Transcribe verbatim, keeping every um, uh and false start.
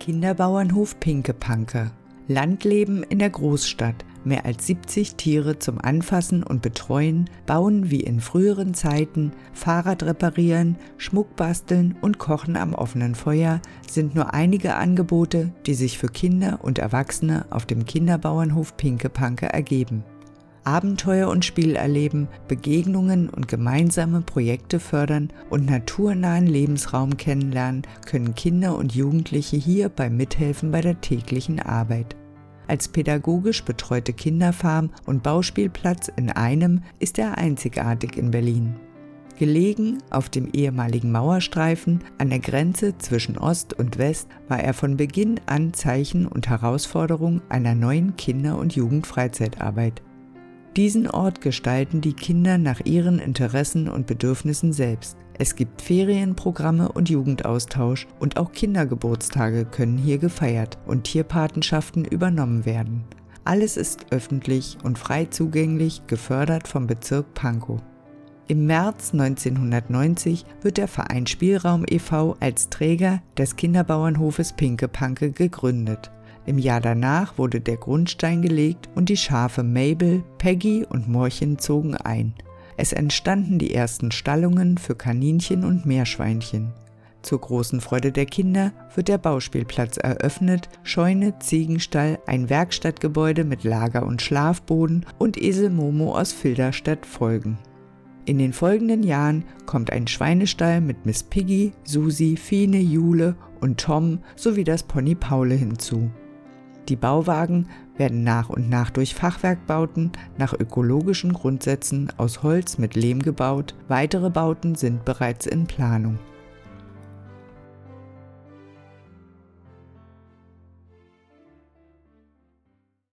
Kinderbauernhof Pinkepanke. Landleben in der Großstadt. Mehr als siebzig Tiere zum Anfassen und Betreuen, Bauen wie in früheren Zeiten, Fahrrad reparieren, Schmuck basteln und Kochen am offenen Feuer sind nur einige Angebote, die sich für Kinder und Erwachsene auf dem Kinderbauernhof Pinkepanke ergeben. Abenteuer und Spiel erleben, Begegnungen und gemeinsame Projekte fördern und naturnahen Lebensraum kennenlernen, können Kinder und Jugendliche hier beim Mithelfen bei der täglichen Arbeit. Als pädagogisch betreute Kinderfarm und Bauspielplatz in einem ist er einzigartig in Berlin. Gelegen auf dem ehemaligen Mauerstreifen an der Grenze zwischen Ost und West war er von Beginn an Zeichen und Herausforderung einer neuen Kinder- und Jugendfreizeitarbeit. Diesen Ort gestalten die Kinder nach ihren Interessen und Bedürfnissen selbst. Es gibt Ferienprogramme und Jugendaustausch und auch Kindergeburtstage können hier gefeiert und Tierpatenschaften übernommen werden. Alles ist öffentlich und frei zugänglich, gefördert vom Bezirk Pankow. Im März neunzehnhundertneunzig wird der Verein Spielraum e V als Träger des Kinderbauernhofes Pinkepanke gegründet. Im Jahr danach wurde der Grundstein gelegt und die Schafe Mabel, Peggy und Morchen zogen ein. Es entstanden die ersten Stallungen für Kaninchen und Meerschweinchen. Zur großen Freude der Kinder wird der Bauspielplatz eröffnet, Scheune, Ziegenstall, ein Werkstattgebäude mit Lager- und Schlafboden und Esel Momo aus Filderstadt folgen. In den folgenden Jahren kommt ein Schweinestall mit Miss Piggy, Susi, Fine, Jule und Tom sowie das Pony Paule hinzu. Die Bauwagen werden nach und nach durch Fachwerkbauten nach ökologischen Grundsätzen aus Holz mit Lehm gebaut, weitere Bauten sind bereits in Planung.